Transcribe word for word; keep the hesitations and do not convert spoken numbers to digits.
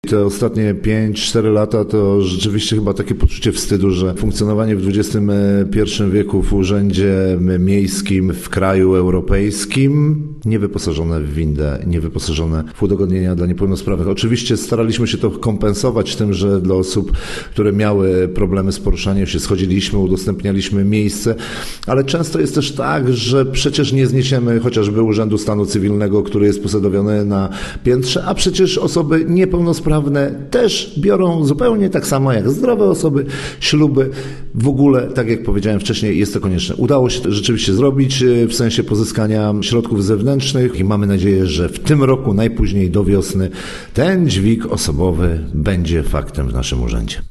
Te ostatnie pięć cztery lata to rzeczywiście chyba takie poczucie wstydu, że funkcjonowanie w dwudziestym pierwszym wieku w urzędzie miejskim w kraju europejskim, niewyposażone w windę, niewyposażone w udogodnienia dla niepełnosprawnych. Oczywiście staraliśmy się to kompensować tym, że dla osób, które miały problemy z poruszaniem się, schodziliśmy, udostępnialiśmy miejsce, ale często jest też tak, że przecież nie zniesiemy chociażby Urzędu Stanu Cywilnego, który jest posadowiony na piętrze, a przecież osoby niepełnosprawne też biorą zupełnie tak samo jak zdrowe osoby śluby. W ogóle, tak jak powiedziałem wcześniej, jest to konieczne. Udało się to rzeczywiście zrobić w sensie pozyskania środków zewnętrznych i mamy nadzieję, że w tym roku, najpóźniej do wiosny, ten dźwig osobowy będzie faktem w naszym urzędzie.